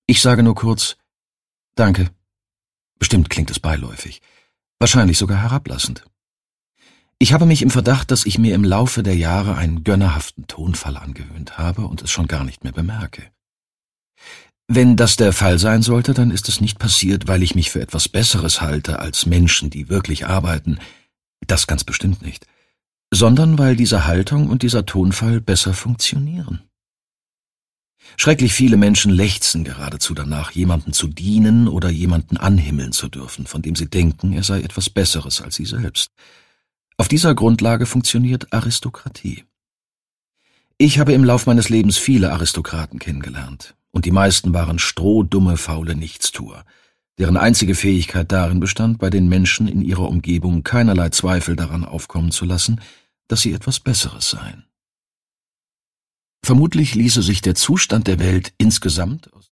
Ich sage nur kurz »Danke«. Bestimmt klingt es beiläufig, wahrscheinlich sogar herablassend. Ich habe mich im Verdacht, dass ich mir im Laufe der Jahre einen gönnerhaften Tonfall angewöhnt habe und es schon gar nicht mehr bemerke. Wenn das der Fall sein sollte, dann ist es nicht passiert, weil ich mich für etwas Besseres halte als Menschen, die wirklich arbeiten, das ganz bestimmt nicht, sondern weil diese Haltung und dieser Tonfall besser funktionieren. Schrecklich viele Menschen lechzen geradezu danach, jemandem zu dienen oder jemanden anhimmeln zu dürfen, von dem sie denken, er sei etwas Besseres als sie selbst. Auf dieser Grundlage funktioniert Aristokratie. Ich habe im Lauf meines Lebens viele Aristokraten kennengelernt, und die meisten waren strohdumme, faule Nichtstuer, deren einzige Fähigkeit darin bestand, bei den Menschen in ihrer Umgebung keinerlei Zweifel daran aufkommen zu lassen, dass sie etwas Besseres seien. Vermutlich ließe sich der Zustand der Welt insgesamt aus